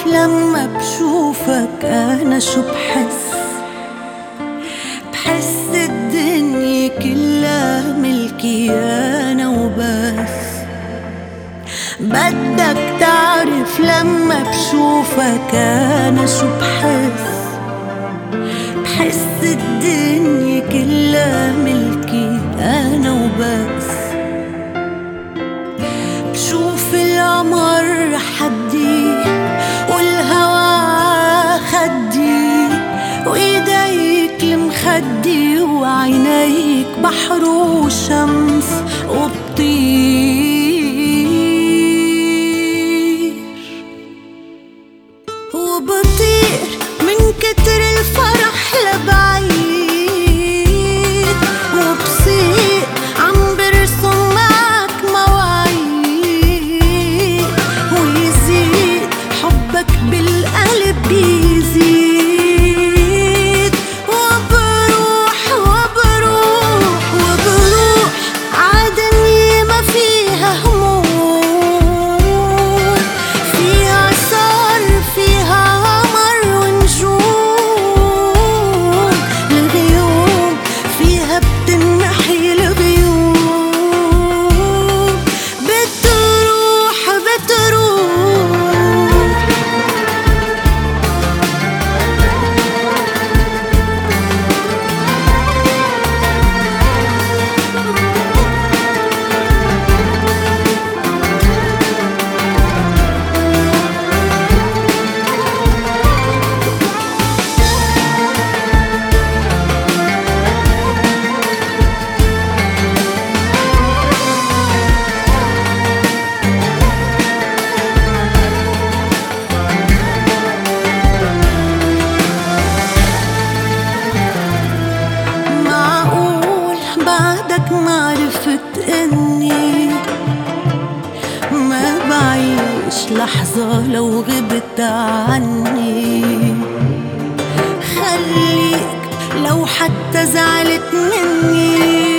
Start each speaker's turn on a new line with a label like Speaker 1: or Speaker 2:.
Speaker 1: لما بشوفك أنا شو بحس الدنيا كلها ملكي أنا وبس. بدك تعرف لما بشوفك أنا شو بحس الدنيا كلها ملكي أنا وبس. بشوف القمر حدي والهوا خدي وإيديك المخدي وعينيك بحر وشمس وبطير من كتر الفرح لبعيد وبصير عم برسم معك مواعيد ويزيد حبك بالقلب بيزيد وبروح عالدنيا ما فيها هموم فيها صار فيها قمر ونجوم الغيوم فيها بتنحي الغيوم بتروح معرفت اني ما بعيش لحظة لو غبت عني. خليك لو حتى زعلت مني